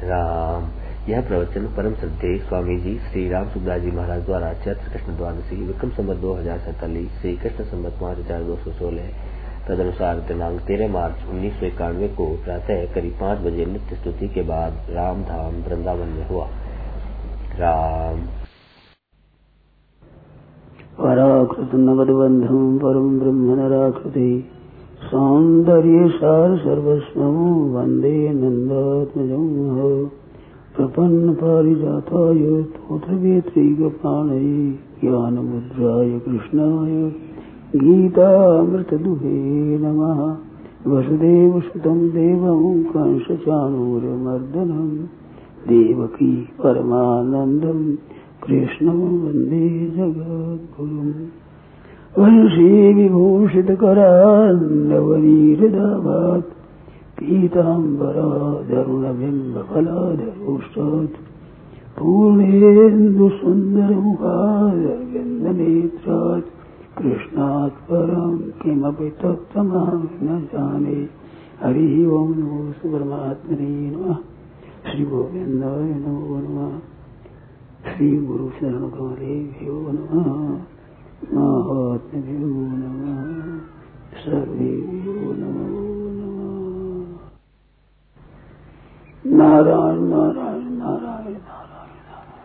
राम। यह प्रवचन परम श्रद्धेय स्वामी जी श्री राम सुखदास जी महाराज द्वारा चैत्र कृष्ण द्वादशी विक्रम संवत 2047 श्री कृष्ण संवत 5216 तदनुसार दिनांक 13 मार्च 1991 को प्रातः करीब 5 बजे नित्य स्तुति के बाद राम धाम वृंदावन में हुआ। राम। पराकृत नगद बंधुम परम ब्रह्म नराकृति सौंदर्य सार सर्वस्वं वंदे नंदात्मजं प्रपन्न पारिजाताय तोत्र वेत्रीगपाणये ज्ञानमुद्राय कृष्णाय गीतामृतदुहे नमः। वसुदेवसुतं देवं कंसचाणूरमर्दनं देवकी परमानन्दं कृष्णं वन्दे जगद्गुरुम्। वंशी विभूषितकरान्नवनीरदाभात् पीताम्बरादरुणबिम्बफलाधरोष्टात् पूर्णेन्दुसुन्दरमुखादरविन्दनेत्रात् कृष्णात् परं किमपि तत्त्वमहं न जाने। हरिः ओं नमो परमात्मने नमः। श्रीगोविन्दाय नमो नमः। श्रीगुरुशरणकमलेभ्यो नमः। महात्म्यो नमः। सर्वेभ्यो नमो नमः। नारायण नारायण नारायण नारायण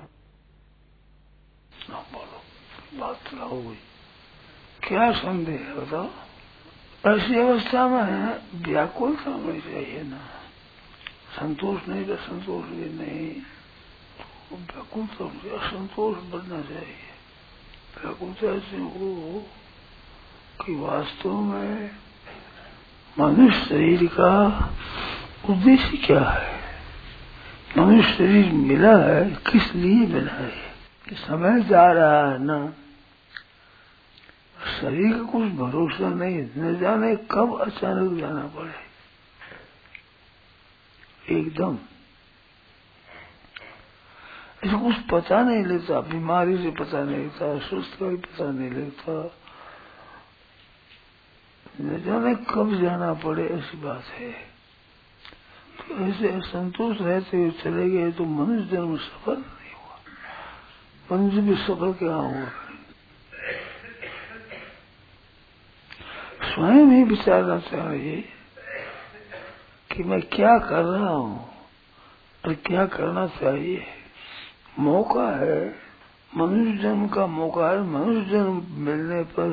नारायण। बोलो, बात हो गई। क्या संदेह है बताओ? ऐसी अवस्था में व्याकुलता होनी चाहिए ना। संतोष नहीं तो संतोष भी नहीं, तो व्याकुलता मुझे असंतोष बढ़ना चाहिए। व्याकुलता से हो कि वास्तव में मनुष्य शरीर का उद्देश्य क्या है, मनुष्य शरीर मिला है किस लिए मिला है। कि समय जा रहा है ना, शरीर का कुछ भरोसा नहीं, न जाने कब अचानक जाना पड़े एकदम। इसको कुछ पता नहीं लगता, बीमारी से पता नहीं लगता, सुस्त का भी पता नहीं लगता, न जाने कब जाना पड़े, ऐसी बात है। तो ऐसे असंतोष रहते हुए चले गए तो मनुष्य जन्म सफल नहीं हुआ। मनुष्य भी सफल क्या हुआ? स्वयं ही विचारना चाहिए कि मैं क्या कर रहा हूँ और क्या करना चाहिए। मौका है, मनुष्य जन्म का मौका है। मनुष्य जन्म मिलने पर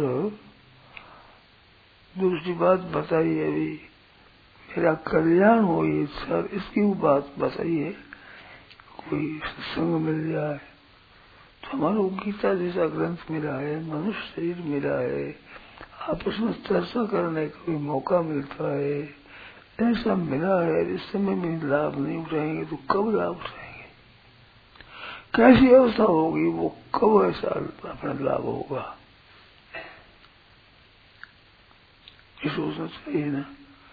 दूसरी बात बताइए, अभी मेरा कल्याण हो ये सर, इसकी बात बताइए। कोई सत्संग मिल जाए तो हमारा गीता जैसा ग्रंथ मिला है, मनुष्य शरीर मिला है, आपस में चर्चा करने का भी मौका मिलता है, ऐसा मिला है। इस समय में लाभ नहीं उठाएंगे तो कब लाभ उठाएंगे? कैसी अवस्था होगी, वो कब ऐसा अपना लाभ होगा, ये सोचना चाहिए ना।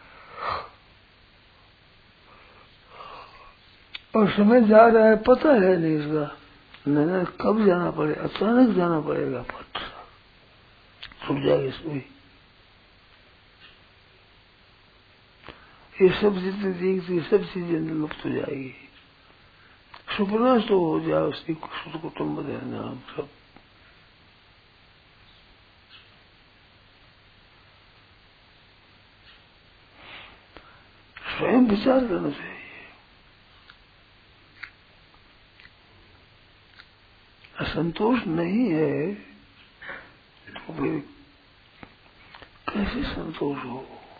और समय जा रहा है, पता है नहीं इसका, न कब जाना पड़े, अचानक जाना पड़ेगा, पट छूट जाएगी इसमें। ये सब जितनी देखती सब चीजें लुप्त हो जाएगी। सुपना तो हो जाए उसकी कुटुम्ब नाम सब। स्वयं विचार करना चाहिए। असंतोष नहीं है तो फिर कैसे संतोष हो?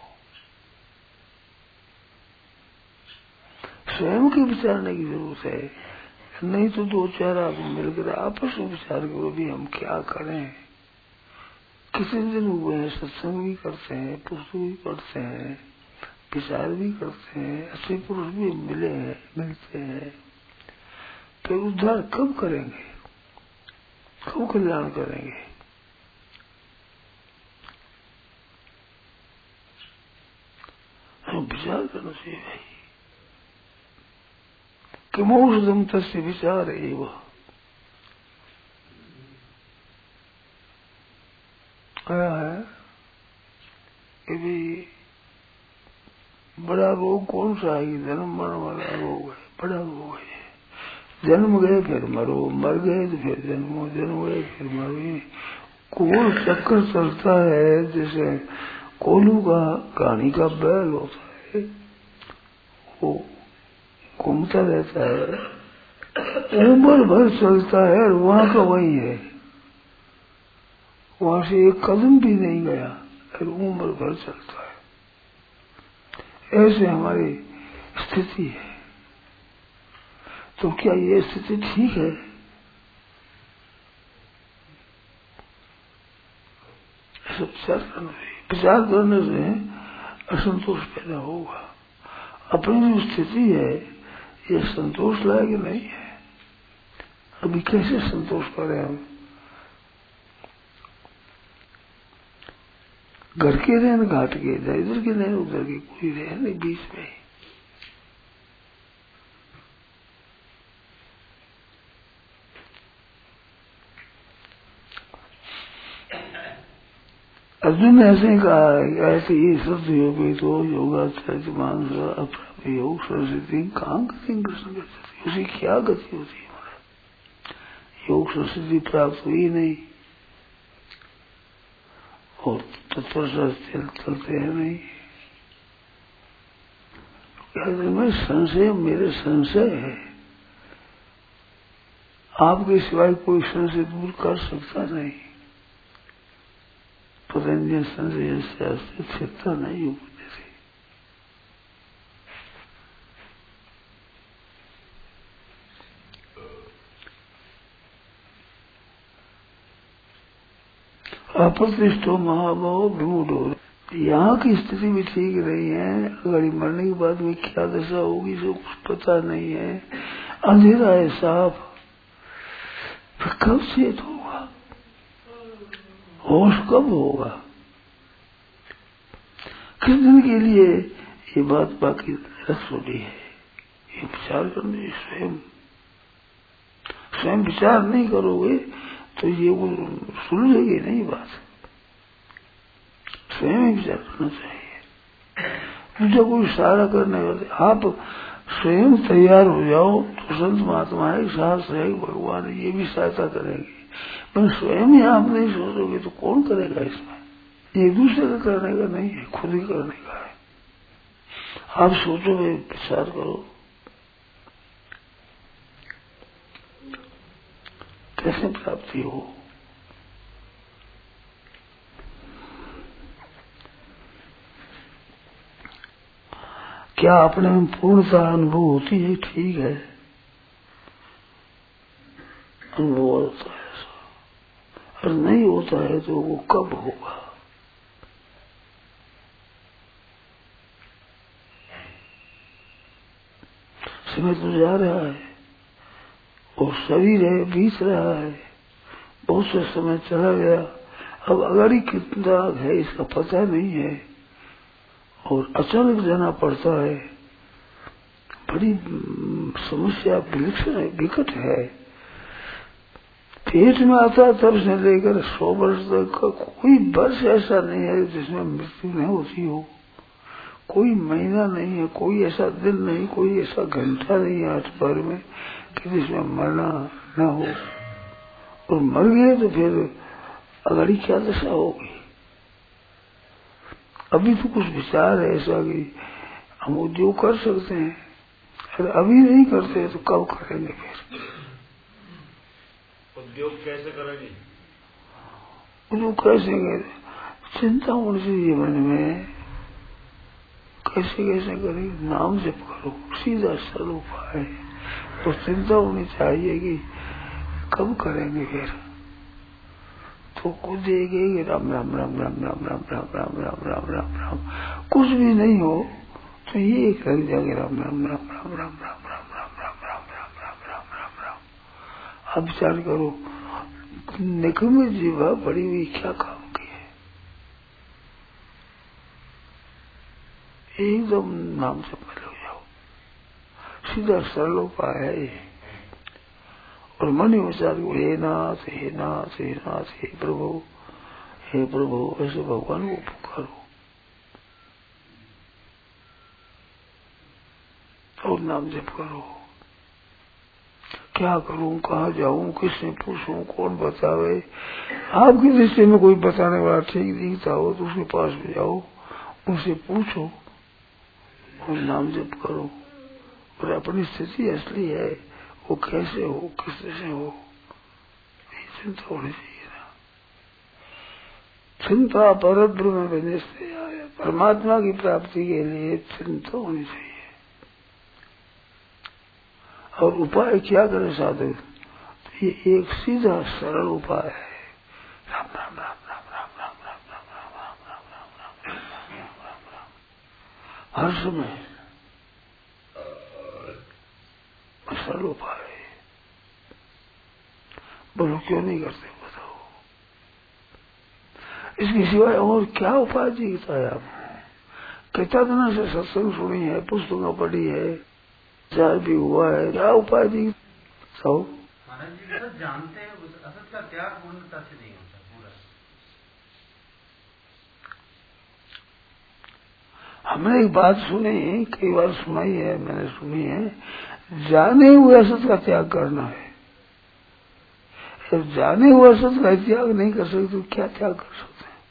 स्वयं की विचारने की जरूरत है, नहीं तो दो चार आदमी मिलकर आपस में विचार करो भी हम क्या करें। कितने दिन हुए हैं, सत्संग भी करते हैं, पुस्तक भी पढ़ते हैं, विचार भी करते हैं, अच्छे पुरुष भी मिले हैं, मिलते हैं, तो उद्धार कब करेंगे, कब कल्याण करेंगे? हम विचार करना चाहिए भाई कि मोक्षदम तस्य विचार एव। आया है कि भी बड़ा रोग कौन सा है? जन्म मरण वाला रोग है, पड़ा हुआ है। जन्म गए फिर मरो, मर गए तो फिर जन्मो, जन्म गए फिर मरो। कोल चक्कर चलता है, जैसे कोलू का कहानी का बैल होता है, वो घूमता रहता है, उम्र भर चलता है और वहां का वही है, वहां से एक कदम भी नहीं गया और उम्र भर चलता है। ऐसे हमारी स्थिति है। तो क्या ये स्थिति ठीक है? ऐसा विचार करना चाहिए। विचार करने से असंतोष पैदा होगा। अपनी जो स्थिति है ये संतोष लायक नहीं है। अभी कैसे संतोष करें हम? घर के रहन घाट के, इधर के रहन उधर के, कोई रह नहीं बीच में। अर्जुन ने ऐसे ही कहा है, ऐसे ये सब योगी तो योगाचार्य मानस अप्राप्त योग सरस्वती कहाँ गति कृष्ण करती, उसी क्या गति होती है? योग सरस्वती प्राप्त हुई नहीं और तत्पर चलते हैं नहीं। मैं संशय, मेरे संशय है, आपके सिवाय कोई संशय दूर कर सकता नहीं। पतंजलि संशय से छिड़ता नहीं हो जैसे। अप्रतिष्ठो महाभाव विमूढ़। यहाँ की स्थिति भी ठीक नहीं है, अगर मरने के बाद में क्या दशा होगी जो कुछ पता नहीं है। अंधेरा है साफ, फिर कब चेत होगा, होश कब होगा, किस दिन के लिए? ये बात बाकी रख छोड़ी है। ये विचार करने, स्वयं विचार नहीं करोगे तो ये वो सुलझेगी नहीं बात। स्वयं ही विचार करना चाहिए। मुझे कोई सहारा करने वाले, आप स्वयं तैयार हो जाओ तो संत महात्मा है, साहस है, भगवान है, ये भी सहायता करेंगे। पर स्वयं ही आप नहीं सोचोगे तो कौन करेगा इसमें? ये दूसरे का करने का नहीं है, खुद ही करने का है। आप सोचोगे, विचार करो, कैसे प्राप्ति हो। क्या अपने में पूर्णता अनुभव होती है? ठीक है, अनुभव होता है ऐसा, और नहीं होता है तो वो कब होगा? समय तो जा रहा है और शरीर है, बीत रहा है, बहुत से समय चला गया। अब अगाड़ी कितना है इसका पता नहीं है और अचानक जाना पड़ता है। बड़ी समस्या विलक्षण है, विकट है। पेट में आता तब से लेकर 100 वर्ष तक का कोई वर्ष ऐसा नहीं है जिसमें मृत्यु नहीं होती हो। कोई महीना नहीं है, कोई ऐसा दिन नहीं, कोई ऐसा घंटा नहीं है 8 भर में कि जिसमें मरना न हो। और मर गए तो फिर अगाड़ी क्या दशा होगी? अभी तो कुछ विचार है ऐसा कि हम उद्योग कर सकते हैं, अगर अभी नहीं करते तो कब करेंगे? फिर उद्योग कैसे करेंगे? उद्योग कैसे? चिंता होनी चाहिए मन में, कैसे कैसे करेंगे? नाम जप करो, सीधा सरल उपाय। तो चिंता होनी चाहिए कि कब करेंगे? फिर तो कुछ देखेंगे राम राम राम राम राम राम राम राम राम राम राम राम, कुछ भी नहीं हो तो ये एक लग जाएंगे राम राम राम राम राम राम राम राम राम राम राम राम राम राम राम। अब विचार करो, निकम्मे जीवा बड़ी हुई क्या काम की है? एकदम नाम से पहले हो जाओ, सीधा सरल उपाय है ये। और मन ही विचार को, हे नाथ हे नाथ हे नाथ, हे प्रभु ऐसे भगवान को पुकारो और नाम जप करो। क्या करूं, कहाँ जाऊं, किससे पूछूं, कौन बतावे। आपकी दृष्टि में कोई बताने वाला ठीक दिखता हो तो उसके पास में जाओ, उनसे पूछो और नाम जप करो। और अपनी स्थिति असली है वो कैसे हो, किससे से हो, ये चिंता होनी चाहिए ना। चिंता परब्रह्म में से आया, परमात्मा की प्राप्ति के लिए चिंता होनी चाहिए। और उपाय क्या करे साधक, तो ये एक सीधा सरल उपाय है, राम राम राम राम राम राम राम राम राम राम राम राम राम राम राम राम, हर समय सरल उपाय है। बोलो क्यों नहीं करते, बताओ। इसके सिवाय और क्या उपाय दिखता है आपको? कितना दिनों से सत्संग सुनी है, पुस्तकें पढ़ी है, विचार भी हुआ है, क्या उपाय दिखता हो? महाराज जी सब जानते हैं असत का त्याग पूर्णता से नहीं होता पूरा। हमने एक बात सुनी, कई बार सुनाई है, मैंने सुनी है, जाने हुए असत का त्याग करना है। जब जाने हुए असत का त्याग नहीं कर सकते तो क्या त्याग कर सकते हैं?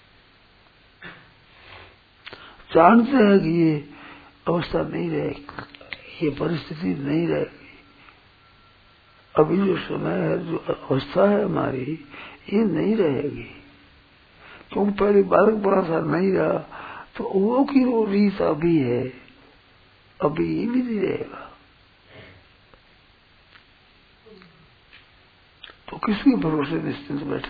जानते हैं कि ये अवस्था नहीं रहेगी, ये परिस्थिति नहीं रहेगी, अभी जो समय है, जो अवस्था है हमारी, ये नहीं रहेगी। क्योंकि पहले बालक बड़ा सा नहीं रहा, तो वो की वो रीत अभी है, अभी ये भी नहीं रहेगा। तो किसके भरोसे निश्चिंत बैठे?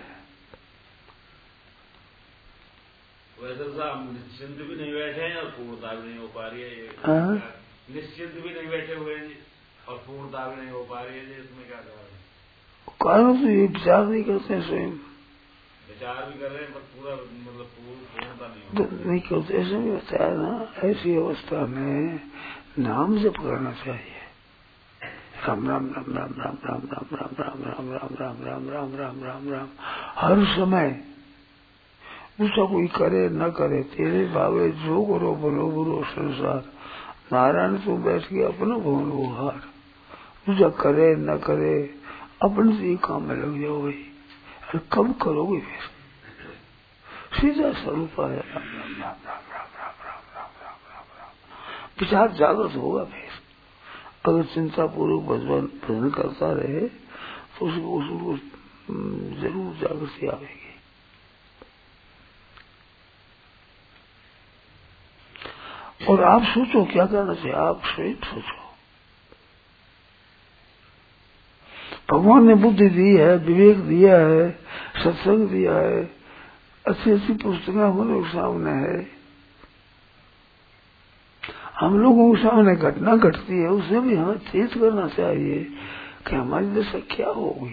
वैसे साहब निश्चिंत भी नहीं बैठे हैं और पूर्णता भी नहीं हो पा रही है। निश्चिंत भी नहीं बैठे हुए हैं और पूर्णता भी नहीं हो पा रही है, इसमें क्या कारण है? कारण तो ये विचार नहीं करते हैं, स्वयं विचार भी कर रहे हैं पर पूरा मतलब पूर्णता नहीं करते। ऐसे भी होता है ना, ऐसी अवस्था में नाम जप करना चाहिए। राम राम राम राम राम राम राम राम राम राम राम राम राम राम राम राम राम, हर समय। दूसरा कोई करे न करे, तेरे भावे जो करो बोलो बुरो संसार, नारायण तू बैठ के अपना भवन उहार। दूसरा करे न करे, अपने से ही काम में लग जाओ भाई। अरे कब करोगे फिर? सीधा स्वरूप है राम राम राम राम राम राम राम राम राम राम राम। विचार जागृत होगा फिर। अगर चिंता पूर्वक भजन करता रहे तो उसको जरूर जागृति आएगी। और आप सोचो क्या करना चाहिए, आप स्वयं सोचो। भगवान ने बुद्धि दी है, विवेक दिया है, सत्संग दिया है, अच्छी अच्छी पुस्तकें हमारे सामने है। हम लोगों के सामने घटना घटती है, उसे भी हमें चेत करना चाहिए कि हमारी दशा क्या होगी।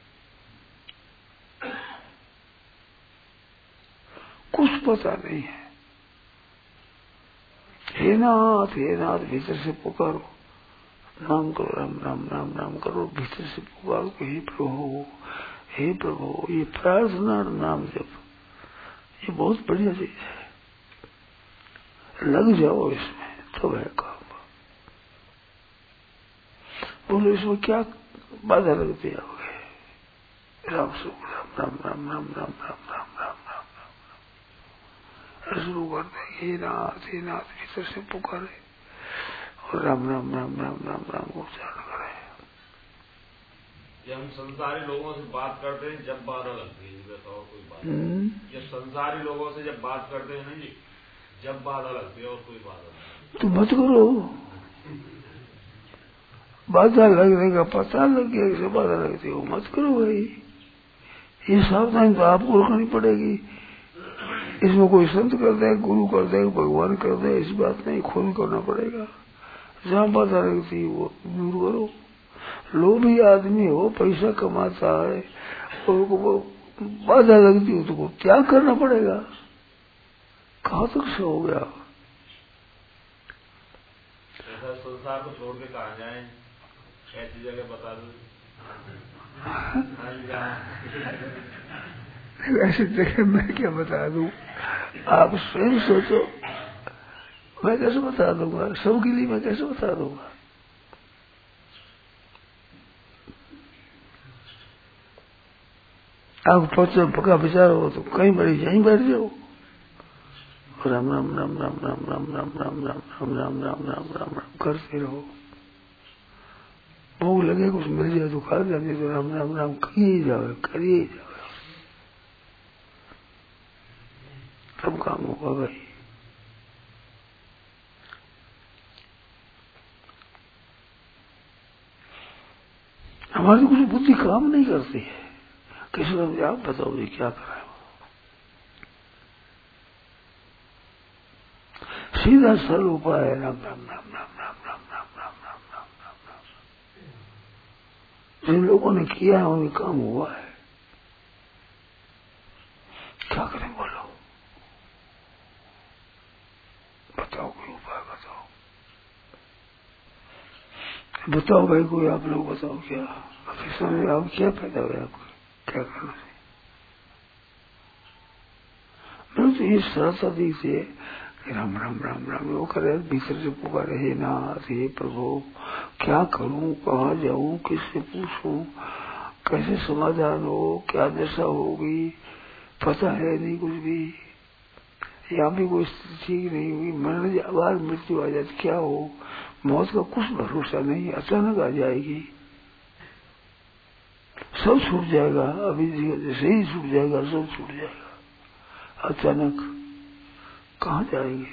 कुछ पता नहीं है। हे नाथ भीतर से पुकारो, नाम करो, राम राम राम राम करो, भीतर से पुकारो कि हे प्रभु, ये प्रार्थना नाम जप, ये बहुत बढ़िया चीज है। लग जाओ इसमें तो है काम। बोलो इसमें क्या बाधा लगती है? राम राम राम राम राम राम राम राम राम राम राम शुरू कर दे। हे नाथ भीतर से पुकारे और राम राम राम राम राम राम को उच्चारण करे। जब हम संसारी लोगों से बात करते हैं जब बाधा लगती है, और कोई बात जब संसारी लोगों से जब बात करते हैं ना जी, जब बाधा लगती है और कोई बाधा नहीं। तो मत करो। बाधा लगने का पता लग गया कि बाधा लगती हो, मत करो भाई। ये सावधानी तो आपको रखनी पड़ेगी। इसमें कोई संत कर दे, गुरु कर दे, भगवान कर दे, इस बात नहीं, खुद करना पड़ेगा। जहाँ बाधा लगती है वो दूर करो। लोभी आदमी हो, पैसा कमाता है और वो बाधा लगती हो तो त्याग करना पड़ेगा। कहाँ तक से हो गया? संसार को छोड़ के कहाँ जाए, ऐसी जगह बता दो। ऐसी जगह मैं क्या बता दूं, आप स्वयं सोचो। मैं कैसे बता दूंगा? सबके लिए मैं कैसे बता दूंगा? आप पक्का विचार हो तो कहीं बड़ी यहीं बैठ जाओ, राम राम राम राम राम राम राम राम राम राम राम राम राम राम राम करते रहो। भूख लगे कुछ मिल जाए तो खा जाते, तो राम राम राम करिए जाओ, करिए जाओ, सब काम होगा भाई। हमारी कुछ बुद्धि काम नहीं करती है। किसी ने आप बताओ ये क्या कराए, सीधा सरल उपाय है राम राम राम राम राम राम राम राम राम राम राम राम। जिन लोगों ने किया है उन्हें काम हुआ है, क्या करें बोलो, बताओ कोई उपाय बताओ, बताओ भाई कोई आप लोग बताओ क्या समझ, आप क्या फायदा हुआ, आपको क्या करना चाहिए। मैं तो ये सरलता दी थी, राम राम राम राम वो करे, भीतर से पुकारे, हे नाथ हे प्रभु क्या करूं, कहाँ जाऊं, किससे पूछूं, कैसे समाधान हो, क्या दशा होगी, पता है नहीं कुछ भी, यहाँ भी कोई स्थिति ठीक नहीं हुई, मरने बाद मृत्यु आ जाती, क्या हो, मौत का कुछ भरोसा नहीं, अचानक आ जाएगी, सब छूट जाएगा, अभी जैसे ही छूट जाएगा सब छूट जाएगा, अचानक कहाँ जाएंगे।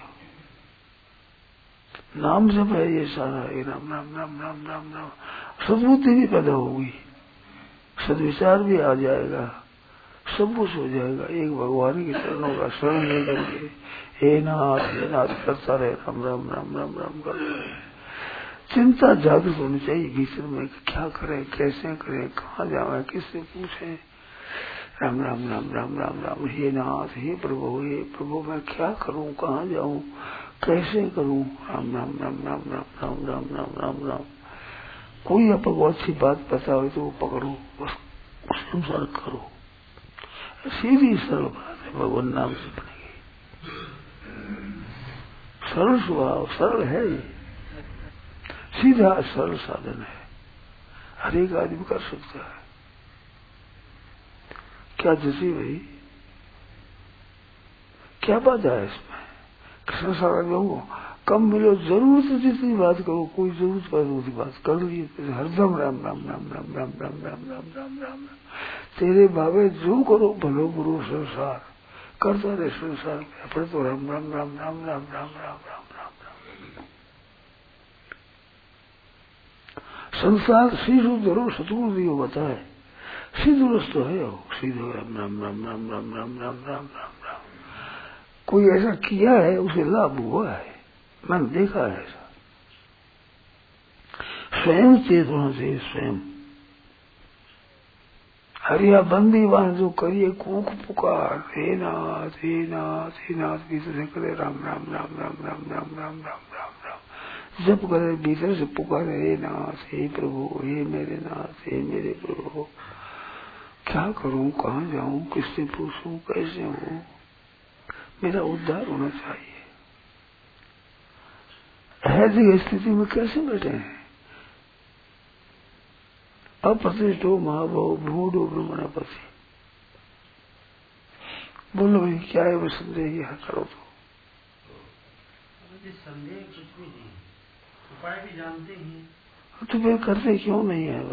नाम जब है ये सारा, राम राम राम राम राम राम, सद्बुद्धि भी पैदा होगी, सदविचार भी आ जाएगा, सब कुछ हो जाएगा। एक भगवान के चरणों का शरण लेकर के हे नाथ करता रहे, राम राम राम राम राम करता रहे। चिंता जागृत होनी चाहिए भीतर में, क्या करें, कैसे करें, कहाँ जाए, किससे पूछें, राम राम राम राम राम राम, हे नाथ हे प्रभु मैं क्या करूं, कहाँ जाऊं, कैसे करूं, राम राम राम राम राम राम राम राम राम राम। कोई आपको अच्छी बात पता हो तो वो पकड़ो, उस अनुसार करो, सीधी सरल बात है, भगवान नाम से बनेगी, सरल स्वभाव, सरल है ये, सीधा सरल साधन है, हर एक आदमी कर सकता है। क्या जैसी भाई क्या बात है इसमें, कृष्ण सारा लोगों कम मिलो, जरूरत जितनी बात करो, कोई जरूरत पर उतनी बात कर लीजिए, हरदम राम राम राम राम राम राम राम राम राम राम, तेरे भावे जो करो भलो बुरो संसार, करता रहे संसार में, अपने तो राम राम राम राम राम राम राम राम राम राम। संसार सीधो धरो सतगुरु दियो बताए, सीधो रस्तो है वो, सीधो राम राम राम राम राम राम राम राम राम राम। कोई ऐसा किया है उसे लाभ हुआ है, मैंने देखा है ऐसा, स्वयं चेत होना चाहिए, स्वयं हरिया बंदी बांध जो करिए कूक पुकार, हे नाथ हे नाथ हे नाथ, भीतर से करे राम राम राम राम राम राम राम राम राम राम, जब करे भीतर से पुकारे, हे नाथ हे प्रभु हे मेरे नाथ हे मेरे प्रभु, क्या करूं, कहाँ जाऊं, किससे पूछूं, कैसे हो, मेरा उद्धार होना चाहिए। ऐसी स्थिति में कैसे बैठे हैं, अप्रतिष्ठो महाभाव भूडो ब्रह्मणापति, बोलो भाई क्या है वो संदेह, यह करो तो संदेह कुछ भी नहीं, उपाय भी जानते हैं तो फिर करते क्यों नहीं है,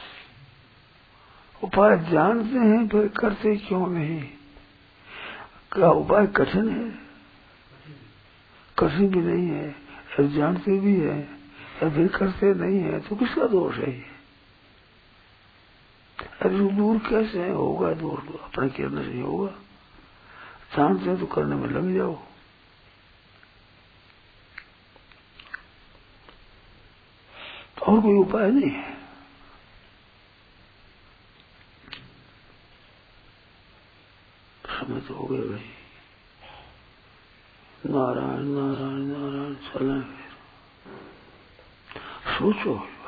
उपाय जानते हैं फिर करते क्यों नहीं, क्या उपाय कठिन है, कठिन भी नहीं है, जानते भी है या फिर करते नहीं है, तो किसका दोष है ये, अरे दूर कैसे है, होगा दूर, अपने करने से होगा, जानते तो करने में लग जाओ। तो और कोई उपाय नहीं है, समय तो हो गया भाई, नारायण नारायण नारायण, चलें फिर, सोचो।